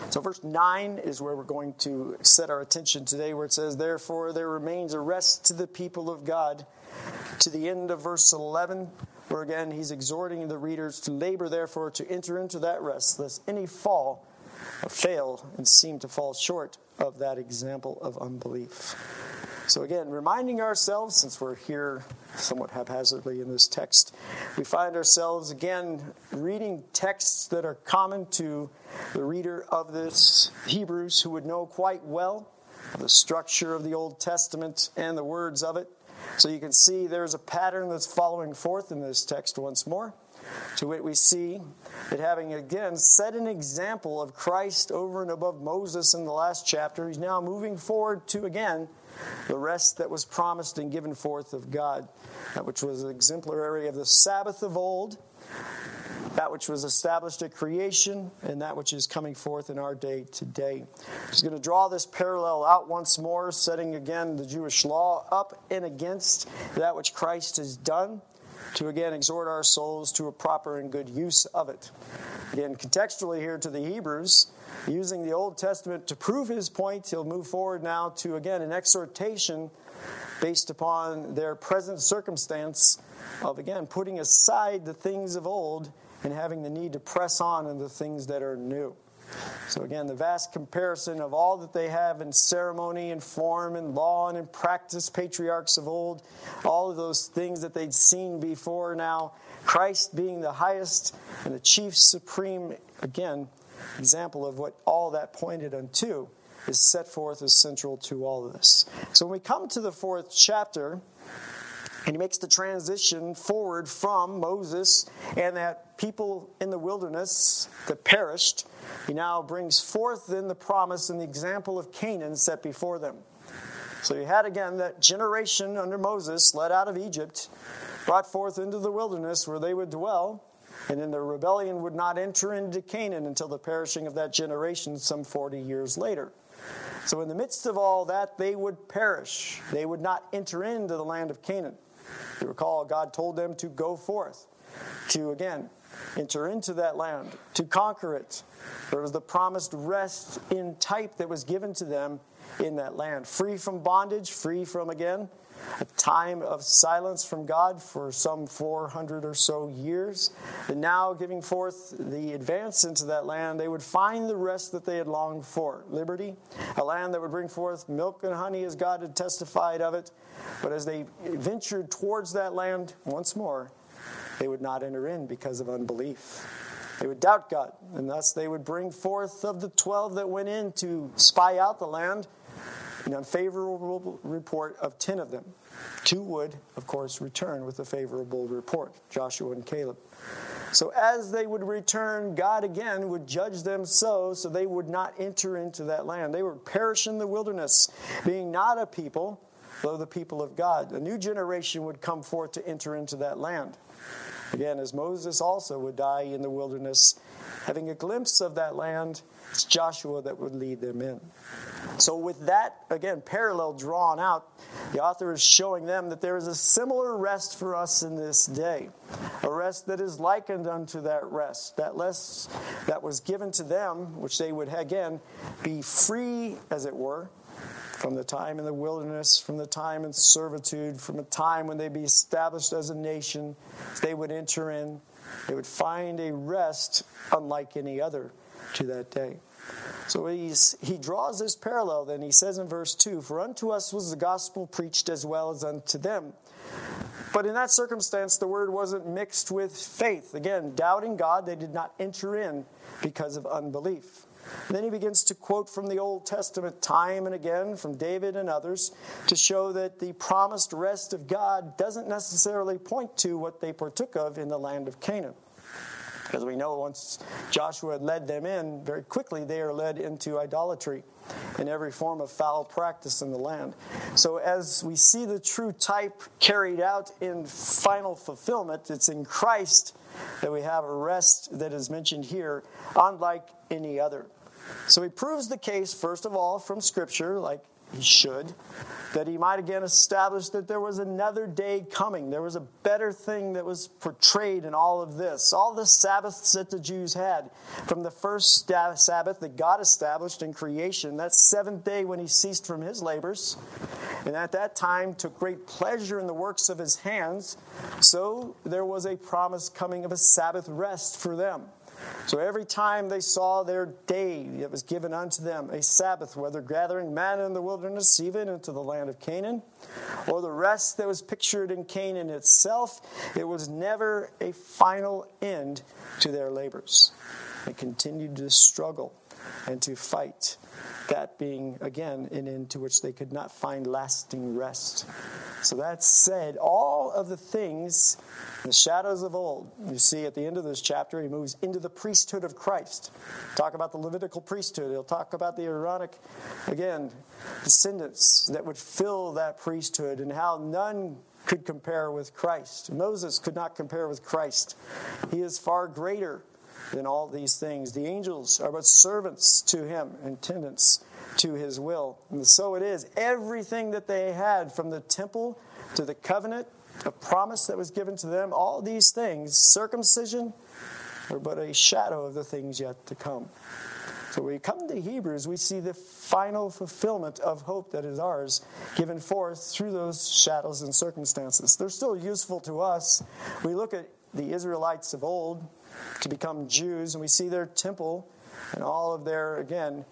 So verse 9 is where we're going to set our attention today, where it says, "Therefore there remains a rest to the people of God," to the end of verse 11, where again he's exhorting the readers to labor, therefore, to enter into that rest, lest any fall or fail and seem to fall short of that example of unbelief. So again, reminding ourselves, since we're here somewhat haphazardly in this text, we find ourselves again reading texts that are common to the reader of this Hebrews, who would know quite well the structure of the Old Testament and the words of it. So you can see there's a pattern that's following forth in this text once more. To wit, we see that having again set an example of Christ over and above Moses in the last chapter, he's now moving forward to again the rest that was promised and given forth of God, that which was exemplary of the Sabbath of old, that which was established at creation, and that which is coming forth in our day today. He's going to draw this parallel out once more, setting again the Jewish law up and against that which Christ has done, to again exhort our souls to a proper and good use of it. Again, contextually here to the Hebrews, using the Old Testament to prove his point, he'll move forward now to again an exhortation based upon their present circumstance of again putting aside the things of old and having the need to press on in the things that are new. So again, the vast comparison of all that they have in ceremony and form and law and in practice, patriarchs of old, all of those things that they'd seen before now, Christ being the highest and the chief supreme, again, example of what all that pointed unto, is set forth as central to all of this. So when we come to the 4th chapter, and he makes the transition forward from Moses and that people in the wilderness that perished, he now brings forth then the promise and the example of Canaan set before them. So you had again that generation under Moses led out of Egypt, brought forth into the wilderness where they would dwell, and in their rebellion would not enter into Canaan until the perishing of that generation some 40 years later. So in the midst of all that, they would perish. They would not enter into the land of Canaan. You recall, God told them to go forth, to again enter into that land, to conquer it. There was the promised rest in type that was given to them in that land. Free from bondage, free from, again, a time of silence from God for some 400 or so years. And now giving forth the advance into that land, they would find the rest that they had longed for. Liberty, a land that would bring forth milk and honey as God had testified of it. But as they ventured towards that land, once more, they would not enter in because of unbelief. They would doubt God, and thus they would bring forth of the 12 that went in to spy out the land, an unfavorable report of 10 of them. 2 would, of course, return with a favorable report, Joshua and Caleb. So as they would return, God again would judge them so they would not enter into that land. They would perish in the wilderness, being not a people, though the people of God. A new generation would come forth to enter into that land. Again, as Moses also would die in the wilderness, having a glimpse of that land, it's Joshua that would lead them in. So with that, again, parallel drawn out, the author is showing them that there is a similar rest for us in this day. A rest that is likened unto that rest. That rest that was given to them, which they would, again, be free, as it were, from the time in the wilderness, from the time in servitude, from a time when they'd be established as a nation, they would enter in. They would find a rest unlike any other to that day. So he draws this parallel then. He says in verse 2, "For unto us was the gospel preached as well as unto them." But in that circumstance, the word wasn't mixed with faith. Again, doubting God, they did not enter in because of unbelief. And then he begins to quote from the Old Testament time and again from David and others to show that the promised rest of God doesn't necessarily point to what they partook of in the land of Canaan. Because we know once Joshua had led them in, very quickly they are led into idolatry and every form of foul practice in the land. So as we see the true type carried out in final fulfillment, it's in Christ that we have a rest that is mentioned here, unlike any other. So he proves the case, first of all, from Scripture, like he should, that he might again establish that there was another day coming. There was a better thing that was portrayed in all of this. All the Sabbaths that the Jews had, from the first Sabbath that God established in creation, that seventh day when he ceased from his labors, and at that time took great pleasure in the works of his hands, so there was a promise coming of a Sabbath rest for them. So every time they saw their day that was given unto them, a Sabbath, whether gathering manna in the wilderness, even into the land of Canaan, or the rest that was pictured in Canaan itself, it was never a final end to their labors. They continued to struggle and to fight, that being, again, an end to which they could not find lasting rest. So that said, all of the things, the shadows of old, you see at the end of this chapter, he moves into the priesthood of Christ. Talk about the Levitical priesthood. He'll talk about the Aaronic, again, descendants that would fill that priesthood and how none could compare with Christ. Moses could not compare with Christ. He is far greater than all these things. The angels are but servants to him, attendants to his will. And so it is. Everything that they had, from the temple to the covenant, a promise that was given to them, all these things, circumcision, are but a shadow of the things yet to come. So when we come to Hebrews, we see the final fulfillment of hope that is ours, given forth through those shadows and circumstances. They're still useful to us. We look at the Israelites of old to become Jews, and we see their temple and all of their, again,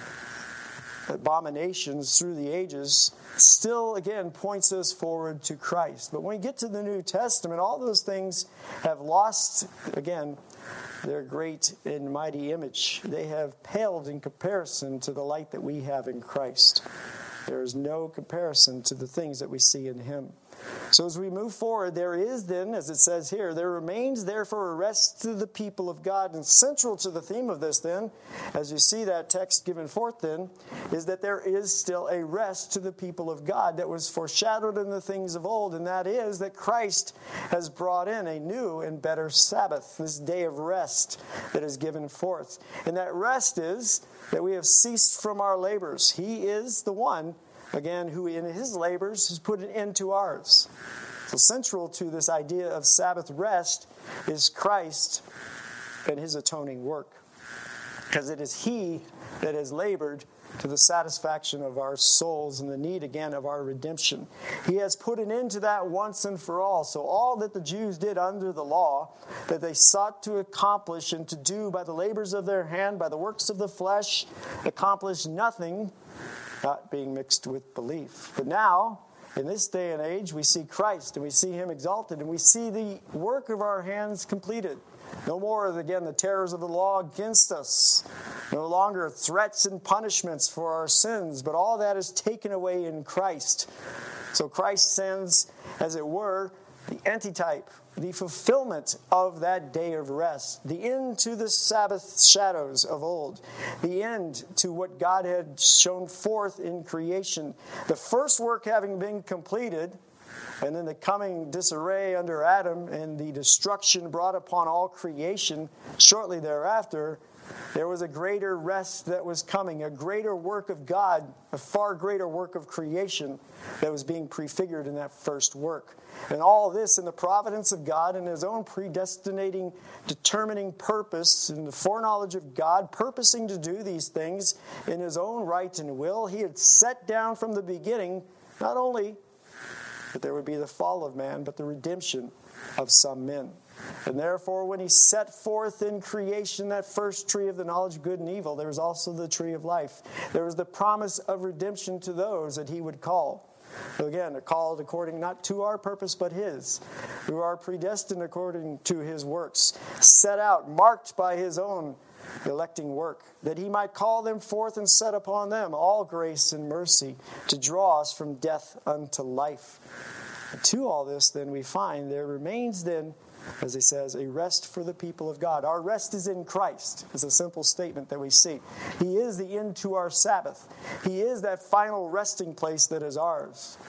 abominations through the ages, still, again, points us forward to Christ. But when we get to the New Testament, all those things have lost, again, their great and mighty image. They have paled in comparison to the light that we have in Christ. There is no comparison to the things that we see in him. So as we move forward, there is then, as it says here, there remains therefore a rest to the people of God. And central to the theme of this then, as you see that text given forth then, is that there is still a rest to the people of God that was foreshadowed in the things of old. And that is that Christ has brought in a new and better Sabbath, this day of rest that is given forth. And that rest is that we have ceased from our labors. He is the one, again, who in his labors has put an end to ours. So central to this idea of Sabbath rest is Christ and his atoning work. Because it is he that has labored to the satisfaction of our souls and the need, again, of our redemption. He has put an end to that once and for all. So all that the Jews did under the law, that they sought to accomplish and to do by the labors of their hand, by the works of the flesh, accomplished nothing, not being mixed with belief. But now, in this day and age, we see Christ and we see him exalted and we see the work of our hands completed. No more, again, the terrors of the law against us. No longer threats and punishments for our sins, but all that is taken away in Christ. So Christ sends, as it were, the antitype, the fulfillment of that day of rest, the end to the Sabbath shadows of old, the end to what God had shown forth in creation. The first work having been completed, and then the coming disarray under Adam and the destruction brought upon all creation shortly thereafter, there was a greater rest that was coming, a greater work of God, a far greater work of creation that was being prefigured in that first work. And all this in the providence of God and his own predestinating, determining purpose and the foreknowledge of God, purposing to do these things in his own right and will. He had set down from the beginning, not only that there would be the fall of man, but the redemption of some men. And therefore, when he set forth in creation that first tree of the knowledge of good and evil, there was also the tree of life. There was the promise of redemption to those that he would call. So again, called according not to our purpose, but his, who are predestined according to his works, set out, marked by his own electing work, that he might call them forth and set upon them all grace and mercy to draw us from death unto life. And to all this, then, we find there remains then, as he says, a rest for the people of God. Our rest is in Christ. It's a simple statement that we see. He is the end to our Sabbath. He is that final resting place that is ours.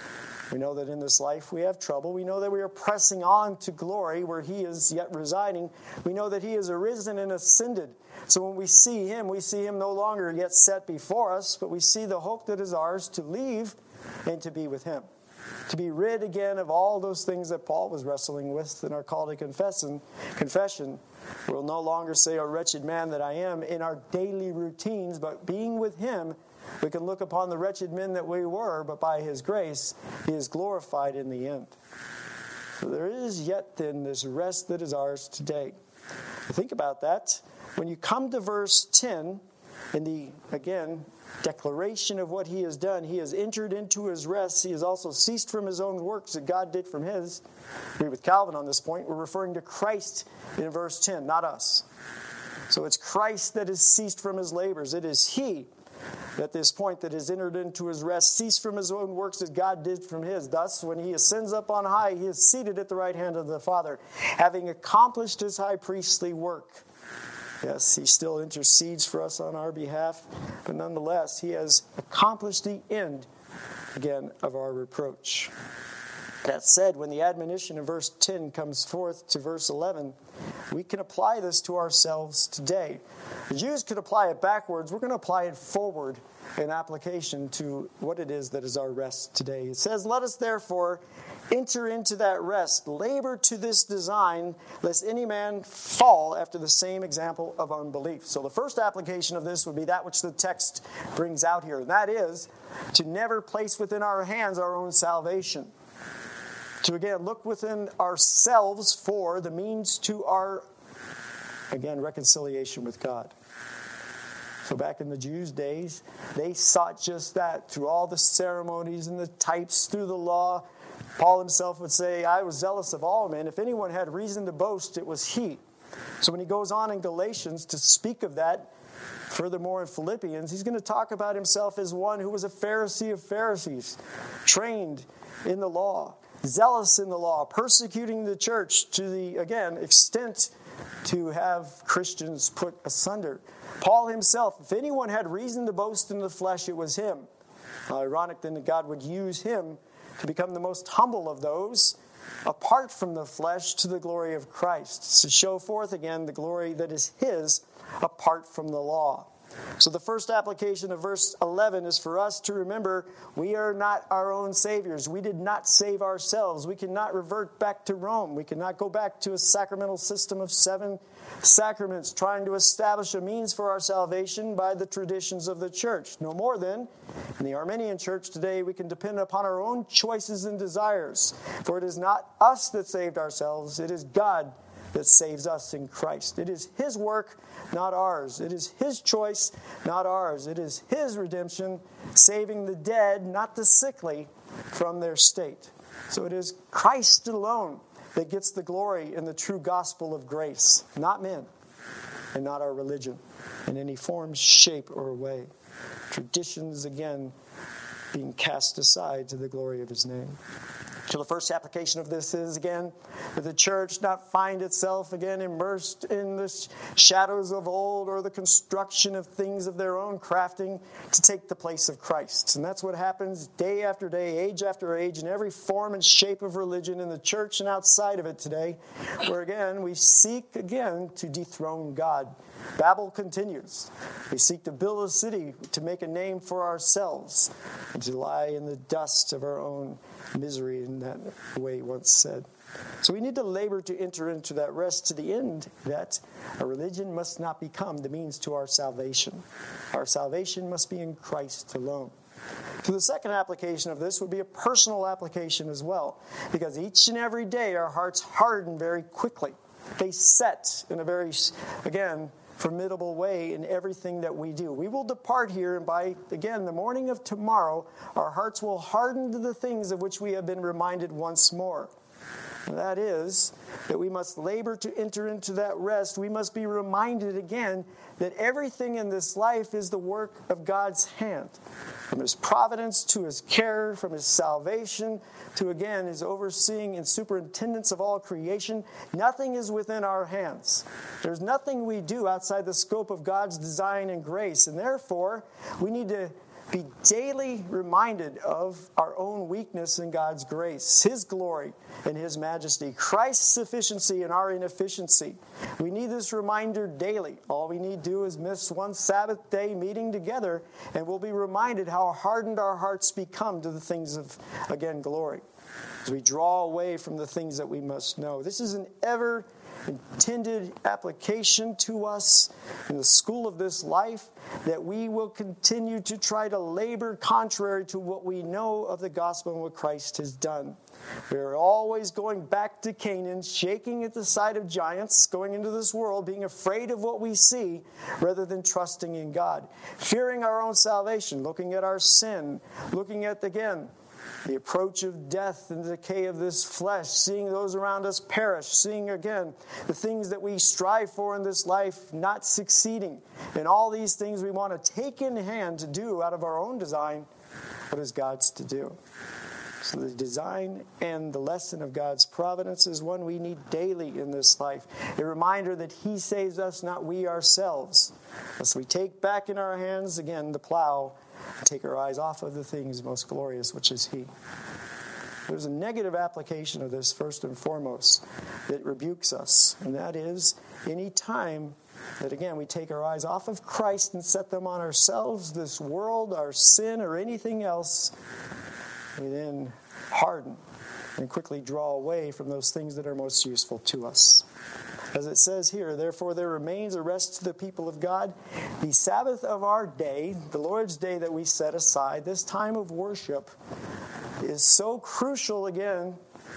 We know that in this life we have trouble. We know that we are pressing on to glory where he is yet residing. We know that he is arisen and ascended. So when we see him no longer yet set before us, but we see the hope that is ours to leave and to be with him. To be rid again of all those things that Paul was wrestling with in our call to confession. We'll no longer say, "O wretched man that I am," in our daily routines, but being with him, we can look upon the wretched men that we were, but by his grace, he is glorified in the end. So there is yet then this rest that is ours today. Think about that. When you come to verse 10, in the, again, declaration of what he has done, he has entered into his rest. He has also ceased from his own works that God did from his. I agree with Calvin on this point. We're referring to Christ in verse 10, not us. So it's Christ that has ceased from his labors. It is he at this point that has entered into his rest, ceased from his own works that God did from his. Thus, when he ascends up on high, he is seated at the right hand of the Father, having accomplished his high priestly work. Yes, he still intercedes for us on our behalf, but nonetheless, he has accomplished the end, again, of our reproach. That said, when the admonition in verse 10 comes forth to verse 11, we can apply this to ourselves today. The Jews could apply it backwards. We're going to apply it forward in application to what it is that is our rest today. It says, "Let us therefore enter into that rest, labor to this design, lest any man fall after the same example of unbelief." So the first application of this would be that which the text brings out here, and that is to never place within our hands our own salvation. To again look within ourselves for the means to our, again, reconciliation with God. So back in the Jews' days, they sought just that through all the ceremonies and the types, through the law. Paul himself would say, "I was zealous of all men. If anyone had reason to boast, it was he." So when he goes on in Galatians to speak of that, furthermore in Philippians, he's going to talk about himself as one who was a Pharisee of Pharisees, trained in the law, zealous in the law, persecuting the church to the, again, extent to have Christians put asunder. Paul himself, if anyone had reason to boast in the flesh, it was him. Ironic then that God would use him to become the most humble of those, apart from the flesh, to the glory of Christ, to show forth again the glory that is his apart from the law. So the first application of verse 11 is for us to remember we are not our own saviors. We did not save ourselves. We cannot revert back to Rome. We cannot go back to a sacramental system of 7 sacraments trying to establish a means for our salvation by the traditions of the church. No more than in the Armenian church today, we can depend upon our own choices and desires. For it is not us that saved ourselves. It is God that saves us in Christ. It is his work, not ours. It is his choice, not ours. It is his redemption, saving the dead, not the sickly, from their state. So it is Christ alone that gets the glory in the true gospel of grace, not men, and not our religion in any form, shape, or way. Traditions, again, being cast aside to the glory of his name. So the first application of this is, again, that the church not find itself, again, immersed in the shadows of old or the construction of things of their own crafting to take the place of Christ. And that's what happens day after day, age after age, in every form and shape of religion in the church and outside of it today, where, again, we seek, again, to dethrone God. Babel continues. We seek to build a city to make a name for ourselves and to lie in the dust of our own misery, in that way once said. So we need to labor to enter into that rest to the end that a religion must not become the means to our salvation. Our salvation must be in Christ alone. So the second application of this would be a personal application as well, because each and every day our hearts harden very quickly. They set in a very, again, formidable way in everything that we do. We will depart here, and by, again, the morning of tomorrow, our hearts will harden to the things of which we have been reminded once more. And that is that we must labor to enter into that rest. We must be reminded again that everything in this life is the work of God's hand. From his providence to his care, from his salvation to, again, his overseeing and superintendence of all creation, nothing is within our hands. There's nothing we do outside the scope of God's design and grace. And therefore, we need to be daily reminded of our own weakness in God's grace, His glory and His majesty, Christ's sufficiency and our inefficiency. We need this reminder daily. All we need to do is miss one Sabbath day meeting together, and we'll be reminded how hardened our hearts become to the things of, again, glory, as we draw away from the things that we must know. This is an ever intended application to us in the school of this life, that we will continue to try to labor contrary to what we know of the gospel and what Christ has done. We are always going back to Canaan, shaking at the sight of giants, going into this world, being afraid of what we see rather than trusting in God, fearing our own salvation, looking at our sin, looking at, again, the approach of death and the decay of this flesh, seeing those around us perish, seeing again the things that we strive for in this life not succeeding. And all these things we want to take in hand to do out of our own design what is God's to do. So the design and the lesson of God's providence is one we need daily in this life. A reminder that He saves us, not we ourselves. As we take back in our hands, again, the plow, and take our eyes off of the things most glorious, which is He. There's a negative application of this, first and foremost, that rebukes us. And that is, any time that, again, we take our eyes off of Christ and set them on ourselves, this world, our sin, or anything else, we then harden and quickly draw away from those things that are most useful to us. As it says here, therefore there remains a rest to the people of God. The Sabbath of our day, the Lord's day that we set aside, this time of worship, is so crucial, again,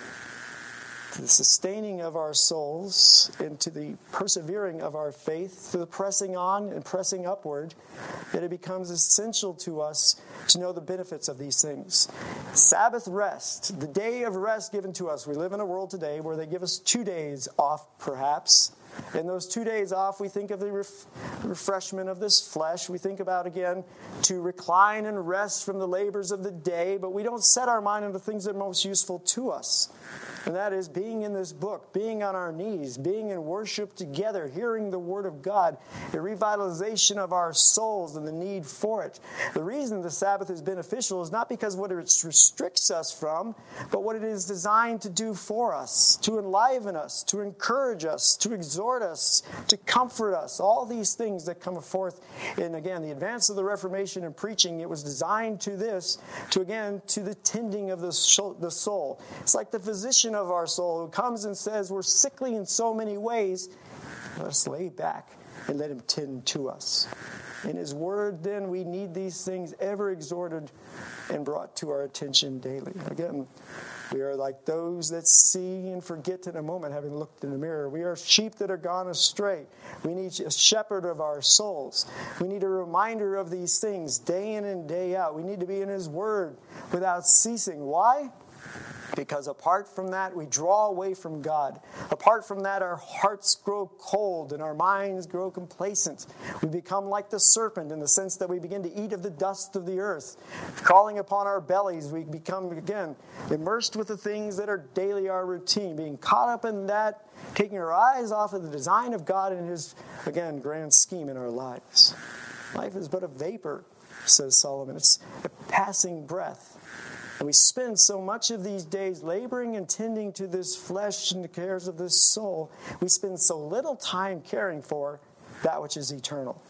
to the sustaining of our souls and to the persevering of our faith, to the pressing on and pressing upward, that it becomes essential to us to know the benefits of these things. Sabbath rest, the day of rest given to us. We live in a world today where they give us 2 days off, perhaps. In those 2 days off, we think of the refreshment of this flesh. We think about, again, to recline and rest from the labors of the day, but we don't set our mind on the things that are most useful to us. And that is being in this book, being on our knees, being in worship together, hearing the Word of God, a revitalization of our souls and the need for it. The reason the Sabbath is beneficial is not because what it restricts us from, but what it is designed to do for us, to enliven us, to encourage us, to exhort us, to comfort us. All these things that come forth in, again, the advance of the Reformation and preaching, it was designed to this, to the tending of the soul. It's like the physician of our soul who comes and says, we're sickly in so many ways, let us lay back and let Him tend to us. In His Word, then, we need these things ever exhorted and brought to our attention daily. Again, we are like those that see and forget in a moment, having looked in the mirror. We are sheep that are gone astray. We need a shepherd of our souls. We need a reminder of these things day in and day out. We need to be in His Word without ceasing. Why? Because apart from that, we draw away from God. Apart from that, our hearts grow cold and our minds grow complacent. We become like the serpent in the sense that we begin to eat of the dust of the earth. Crawling upon our bellies, we become, again, immersed with the things that are daily our routine. Being caught up in that, taking our eyes off of the design of God and His, again, grand scheme in our lives. Life is but a vapor, says Solomon. It's a passing breath. And we spend so much of these days laboring and tending to this flesh and the cares of this soul. We spend so little time caring for that which is eternal,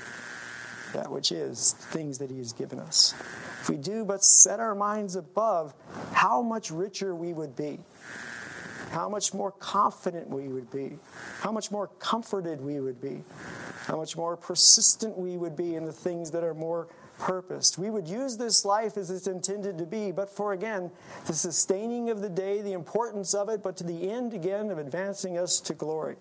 that which is things that He has given us. If we do but set our minds above, how much richer we would be, how much more confident we would be, how much more comforted we would be, how much more persistent we would be in the things that are more purposed. We would use this life as it's intended to be, but for, again, the sustaining of the day, the importance of it, but to the end, again, of advancing us to glory.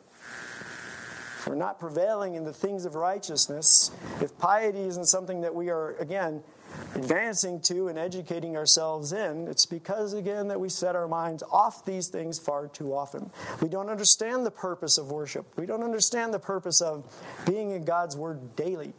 If we're not prevailing in the things of righteousness, if piety isn't something that we are, again, advancing to and educating ourselves in, it's because, again, that we set our minds off these things far too often. We don't understand the purpose of worship. We don't understand the purpose of being in God's Word daily,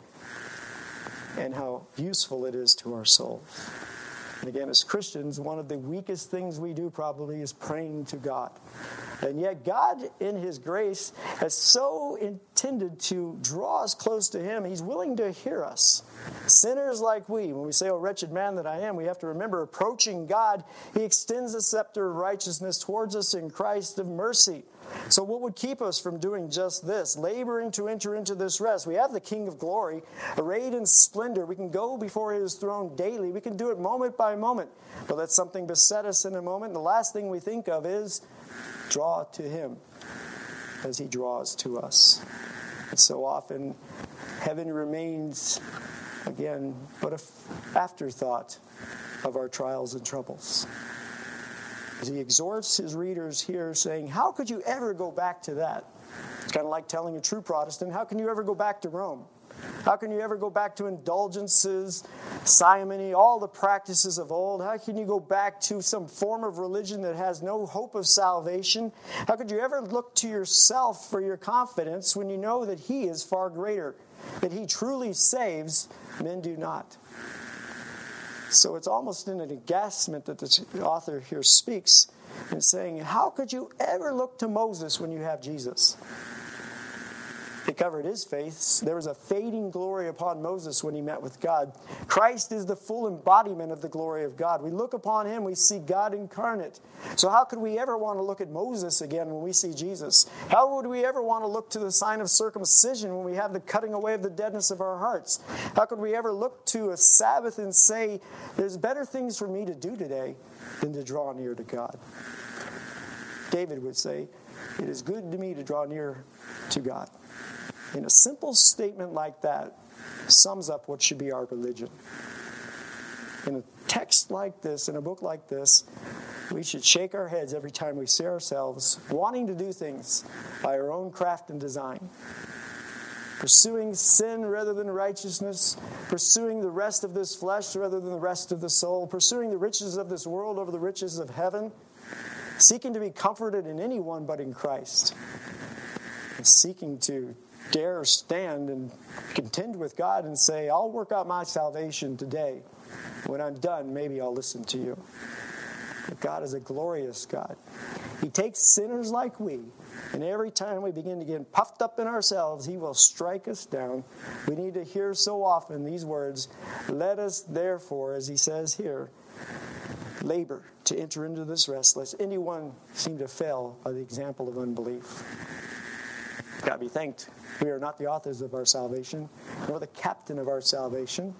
and how useful it is to our souls. And again, as Christians, one of the weakest things we do probably is praying to God. And yet God, in his grace, has so intended to draw us close to him. He's willing to hear us. Sinners like we, when we say, "Oh, wretched man that I am," we have to remember, approaching God, he extends the scepter of righteousness towards us in Christ of mercy. So what would keep us from doing just this, laboring to enter into this rest? We have the King of glory, arrayed in splendor. We can go before his throne daily. We can do it moment by moment. But let something beset us in a moment. And the last thing we think of is draw to him as he draws to us. And so often, heaven remains, again, but an afterthought of our trials and troubles. He exhorts his readers here saying, how could you ever go back to that? It's kind of like telling a true Protestant, how can you ever go back to Rome? How can you ever go back to indulgences, simony, all the practices of old? How can you go back to some form of religion that has no hope of salvation? How could you ever look to yourself for your confidence when you know that he is far greater, that he truly saves, men do not? So it's almost in an aghastment that the author here speaks and saying, how could you ever look to Moses when you have Jesus? He covered his face. There was a fading glory upon Moses when he met with God. Christ is the full embodiment of the glory of God. We look upon him, we see God incarnate. So how could we ever want to look at Moses again when we see Jesus? How would we ever want to look to the sign of circumcision when we have the cutting away of the deadness of our hearts? How could we ever look to a Sabbath and say, there's better things for me to do today than to draw near to God? David would say, it is good to me to draw near to God. And a simple statement like that sums up what should be our religion. In a text like this, in a book like this, we should shake our heads every time we see ourselves wanting to do things by our own craft and design. Pursuing sin rather than righteousness, pursuing the rest of this flesh rather than the rest of the soul, pursuing the riches of this world over the riches of heaven, seeking to be comforted in anyone but in Christ, and seeking to dare stand and contend with God and say, I'll work out my salvation today. When I'm done, maybe I'll listen to you. But God is a glorious God. He takes sinners like we, and every time we begin to get puffed up in ourselves, he will strike us down. We need to hear so often these words, let us therefore, as he says here, labor to enter into this rest, lest anyone seem to fail by the example of unbelief. God be thanked. We are not the authors of our salvation, nor the captain of our salvation.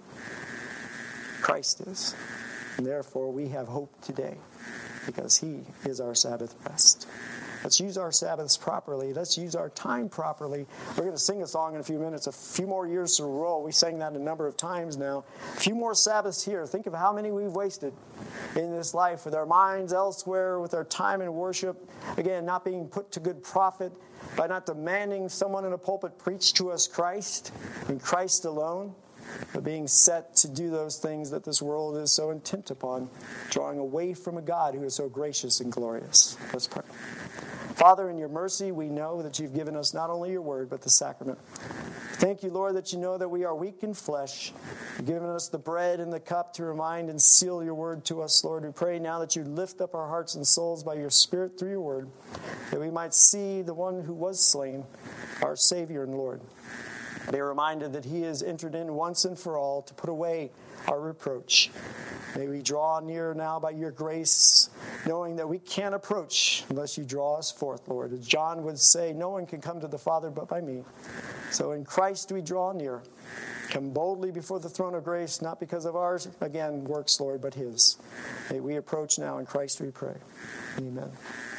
Christ is. And therefore, we have hope today, because he is our Sabbath rest. Let's use our Sabbaths properly. Let's use our time properly. We're going to sing a song in a few minutes, a few more years to roll. We sang that a number of times now. A few more Sabbaths here. Think of how many we've wasted in this life with our minds elsewhere, with our time in worship. Again, not being put to good profit by not demanding someone in a pulpit preach to us Christ and Christ alone, but being set to do those things that this world is so intent upon, drawing away from a God who is so gracious and glorious. Let's pray. Father, in your mercy, we know that you've given us not only your word, but the sacrament. Thank you, Lord, that you know that we are weak in flesh. You've given us the bread and the cup to remind and seal your word to us, Lord. We pray now that you lift up our hearts and souls by your Spirit through your word, that we might see the one who was slain, our Savior and Lord. Be reminded that he has entered in once and for all to put away our reproach. May we draw near now by your grace, knowing that we can't approach unless you draw us forth, Lord. As John would say, no one can come to the Father but by me. So in Christ we draw near. Come boldly before the throne of grace, not because of ours, again, works, Lord, but his. May we approach now in Christ we pray. Amen.